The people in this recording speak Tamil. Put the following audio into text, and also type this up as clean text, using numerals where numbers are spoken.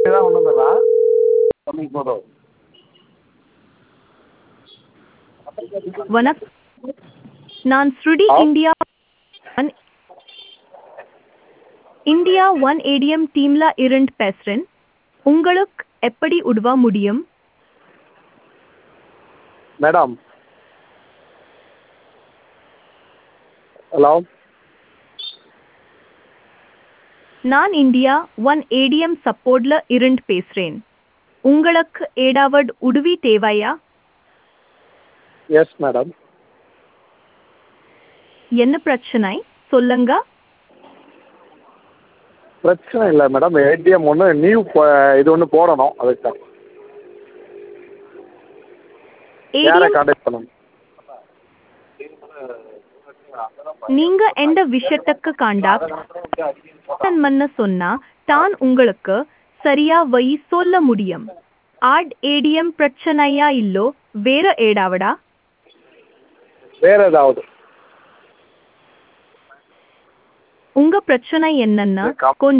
தான் கொண்டு வந்துடுறான் தம்பி போதும். வணக்கம். நான் ஸ்ருடி இந்தியா ஒன் ஏடிஎம் டீம்ல இருந்து பேசுறேன். உங்களுக்கு எப்படி உதவ முடியும்? மேடம் ஹலோ நான் இந்தியா ஒன் ஏடிஎம் சப்போர்ட்ல இருந்து பேசுறேன். உங்களுக்கு ஏதாவது உதவி தேவையா? Yes madam. என்ன பிரச்சனை சொல்லுங்க. பிரச்சனை இல்லை மேடம், ஏடிஎம் ஒன்று நியூ இது ஒன்று போடணும், அதுக்கு தான் யாரை ஏடிஎம் கான்டாக்ட் பண்ணணும்? நீங்க எந்த விஷயத்துக்கு காண்டாக்ட் பண்ண சொன்னா தான் உங்களுக்கு சரியா வழி சொல்ல முடியும். ஏடிஎம் பிரச்சனையா இல்லோ வேற ஏடாவடா? வேறு ஏதாவது உங்க பிரச்சனை என்னன்னா கம்- கொஞ்சம்